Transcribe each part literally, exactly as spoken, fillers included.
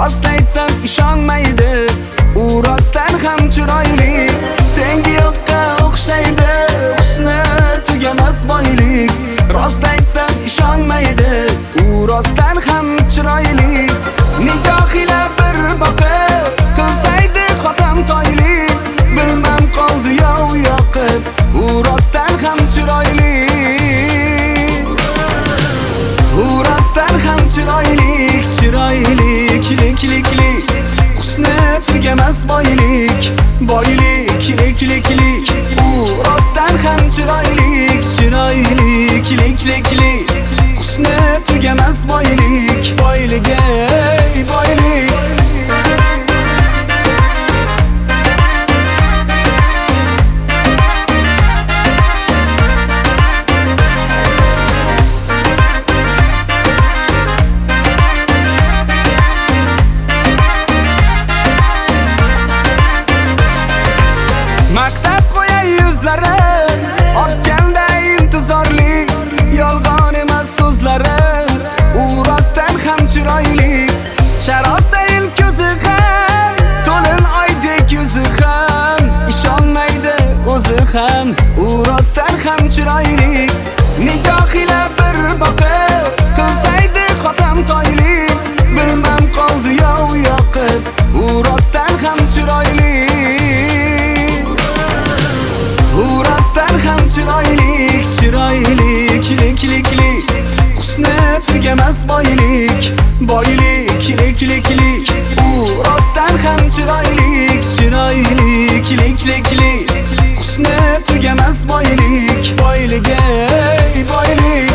rost aytsam ishonmaydi, u rostdan ham chiroyli. Tengi yo'qqa o'xshaydi, husni tugamas boylik. Rost aytsam ishonmaydi, u rostdan ham chiroyli. Nigohila bir boqib qilsaydi xotam toylik. Bilmam qoldi yov yoqib, u rostdan ham chiroyli. U rostdan ham chiroylik, chiroylik, lik lik lik. Husni tugamas boylik, boylik, lik lik lik. U rostdan ham chiroylik, chiroylik, lik lik lik. Husni tugamas boylik, boylik, ey boylik. Maqtab qo'yay yuzlari, otganda intizorlik. Yolg'on emas so'zlari, u rostdan ham chiroyli. Sharosdayin ko'zi ham, to'lin oydek yuzi ham. Ishonmaydi o'zi ham, u rostdan ham chiroyli. Nigohila bir boqib qilsaydi xotam toylik. Bilmam qoldi yov yoqib, u rostdan ham chiroyli. U rostdan ham chiroylik, chiroylik, lik lik lik. Husni tugamas boylik, boylik, lik lik lik. U rostdan ham chiroylik, chiroylik, lik lik lik. Husni tugamas boylik, boylik, ey boylik.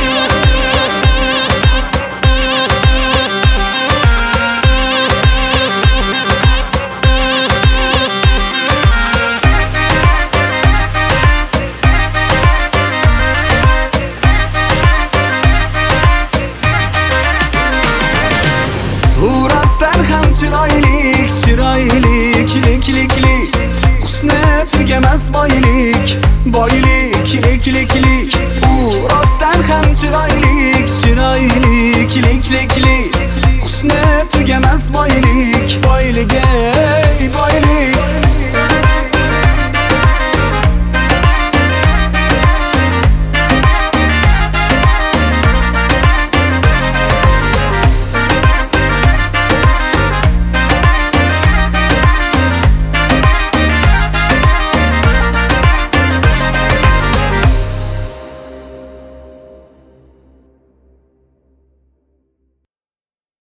U rostdan ham chiroylik, chiroylik, lik lik lik. Husni tugamas boylik, boylik, lik lik lik. U rostdan ham chiroylik, chiroylik, lik lik lik. Husni tugamas boylik, boylik.